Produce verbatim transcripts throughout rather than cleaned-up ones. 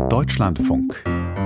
Deutschlandfunk.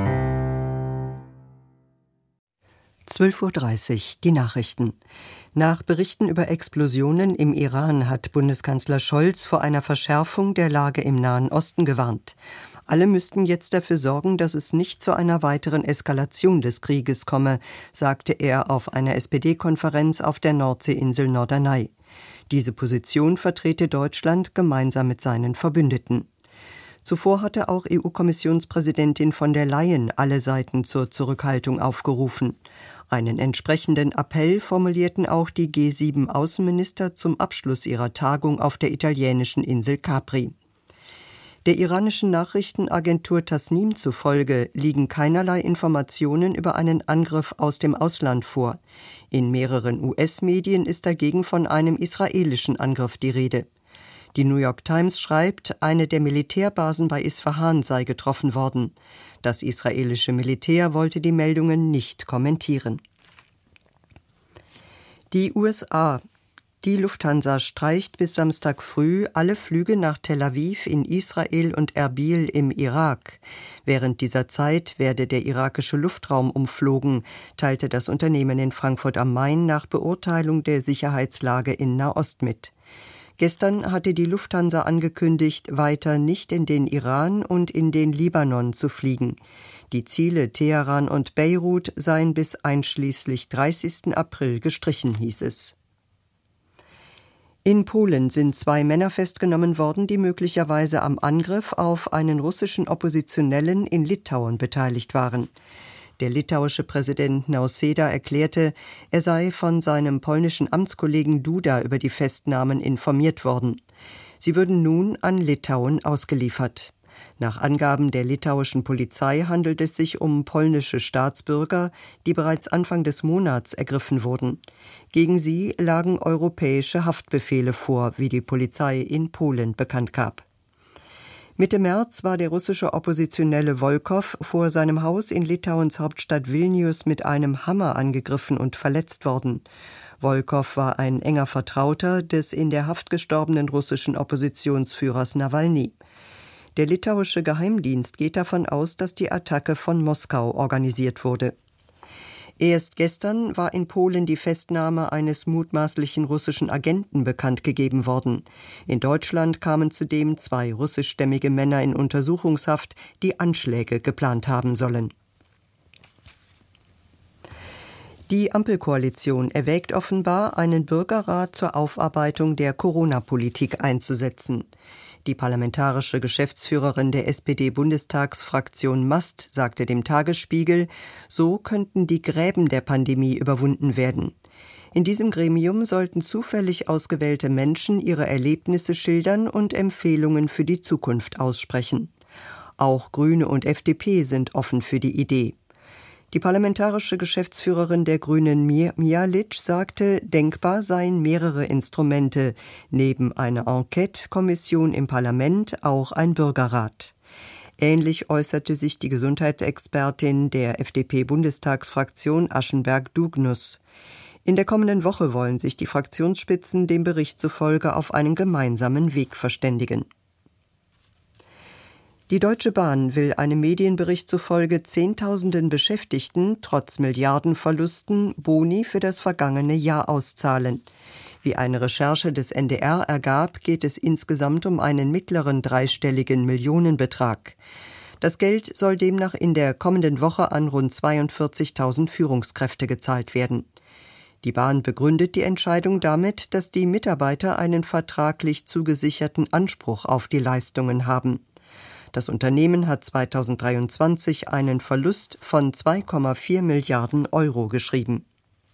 zwölf Uhr dreißig, die Nachrichten. Nach Berichten über Explosionen im Iran hat Bundeskanzler Scholz vor einer Verschärfung der Lage im Nahen Osten gewarnt. Alle müssten jetzt dafür sorgen, dass es nicht zu einer weiteren Eskalation des Krieges komme, sagte er auf einer S P D-Konferenz auf der Nordseeinsel Norderney. Diese Position vertrete Deutschland gemeinsam mit seinen Verbündeten. Zuvor hatte auch E U-Kommissionspräsidentin von der Leyen alle Seiten zur Zurückhaltung aufgerufen. Einen entsprechenden Appell formulierten auch die G sieben Außenminister zum Abschluss ihrer Tagung auf der italienischen Insel Capri. Der iranischen Nachrichtenagentur Tasnim zufolge liegen keinerlei Informationen über einen Angriff aus dem Ausland vor. In mehreren U S-Medien ist dagegen von einem israelischen Angriff die Rede. Die New York Times schreibt, eine der Militärbasen bei Isfahan sei getroffen worden. Das israelische Militär wollte die Meldungen nicht kommentieren. Die U S A. Die Lufthansa streicht bis Samstag früh alle Flüge nach Tel Aviv in Israel und Erbil im Irak. Während dieser Zeit werde der irakische Luftraum umflogen, teilte das Unternehmen in Frankfurt am Main nach Beurteilung der Sicherheitslage in Nahost mit. Gestern hatte die Lufthansa angekündigt, weiter nicht in den Iran und in den Libanon zu fliegen. Die Ziele Teheran und Beirut seien bis einschließlich dreißigsten April gestrichen, hieß es. In Polen sind zwei Männer festgenommen worden, die möglicherweise am Angriff auf einen russischen Oppositionellen in Litauen beteiligt waren. Der litauische Präsident Nausėda erklärte, er sei von seinem polnischen Amtskollegen Duda über die Festnahmen informiert worden. Sie würden nun an Litauen ausgeliefert. Nach Angaben der litauischen Polizei handelt es sich um polnische Staatsbürger, die bereits Anfang des Monats ergriffen wurden. Gegen sie lagen europäische Haftbefehle vor, wie die Polizei in Polen bekannt gab. Mitte März war der russische Oppositionelle Volkov vor seinem Haus in Litauens Hauptstadt Vilnius mit einem Hammer angegriffen und verletzt worden. Volkov war ein enger Vertrauter des in der Haft gestorbenen russischen Oppositionsführers Nawalny. Der litauische Geheimdienst geht davon aus, dass die Attacke von Moskau organisiert wurde. Erst gestern war in Polen die Festnahme eines mutmaßlichen russischen Agenten bekannt gegeben worden. In Deutschland kamen zudem zwei russischstämmige Männer in Untersuchungshaft, die Anschläge geplant haben sollen. Die Ampelkoalition erwägt offenbar, einen Bürgerrat zur Aufarbeitung der Corona-Politik einzusetzen. Die parlamentarische Geschäftsführerin der S P D-Bundestagsfraktion Mast sagte dem Tagesspiegel, so könnten die Gräben der Pandemie überwunden werden. In diesem Gremium sollten zufällig ausgewählte Menschen ihre Erlebnisse schildern und Empfehlungen für die Zukunft aussprechen. Auch Grüne und F D P sind offen für die Idee. Die parlamentarische Geschäftsführerin der Grünen Mihalic sagte, denkbar seien mehrere Instrumente, neben einer Enquete-Kommission im Parlament auch ein Bürgerrat. Ähnlich äußerte sich die Gesundheitsexpertin der F D P-Bundestagsfraktion Aschenberg-Dugnus. In der kommenden Woche wollen sich die Fraktionsspitzen dem Bericht zufolge auf einen gemeinsamen Weg verständigen. Die Deutsche Bahn will einem Medienbericht zufolge Zehntausenden Beschäftigten trotz Milliardenverlusten Boni für das vergangene Jahr auszahlen. Wie eine Recherche des N D R ergab, geht es insgesamt um einen mittleren dreistelligen Millionenbetrag. Das Geld soll demnach in der kommenden Woche an rund zweiundvierzigtausend Führungskräfte gezahlt werden. Die Bahn begründet die Entscheidung damit, dass die Mitarbeiter einen vertraglich zugesicherten Anspruch auf die Leistungen haben. Das Unternehmen hat zweitausenddreiundzwanzig einen Verlust von zwei Komma vier Milliarden Euro geschrieben.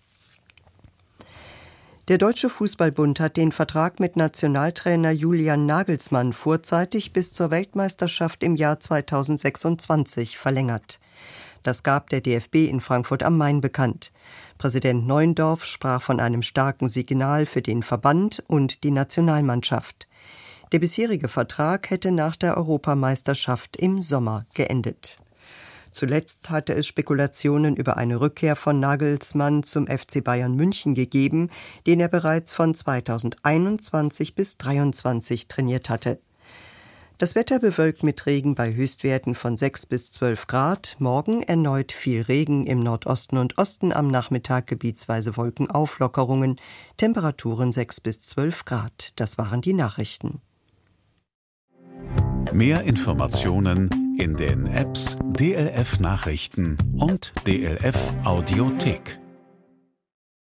Der Deutsche Fußballbund hat den Vertrag mit Nationaltrainer Julian Nagelsmann vorzeitig bis zur Weltmeisterschaft im Jahr zweitausendsechsundzwanzig verlängert. Das gab der D F B in Frankfurt am Main bekannt. Präsident Neuendorf sprach von einem starken Signal für den Verband und die Nationalmannschaft. Der bisherige Vertrag hätte nach der Europameisterschaft im Sommer geendet. Zuletzt hatte es Spekulationen über eine Rückkehr von Nagelsmann zum F C Bayern München gegeben, den er bereits von zweitausendeinundzwanzig bis zweitausenddreiundzwanzig trainiert hatte. Das Wetter bewölkt mit Regen bei Höchstwerten von sechs bis zwölf Grad. Morgen erneut viel Regen im Nordosten und Osten, am Nachmittag gebietsweise Wolkenauflockerungen. Temperaturen sechs bis zwölf Grad. Das waren die Nachrichten. Mehr Informationen in den Apps D L F Nachrichten und D L F Audiothek.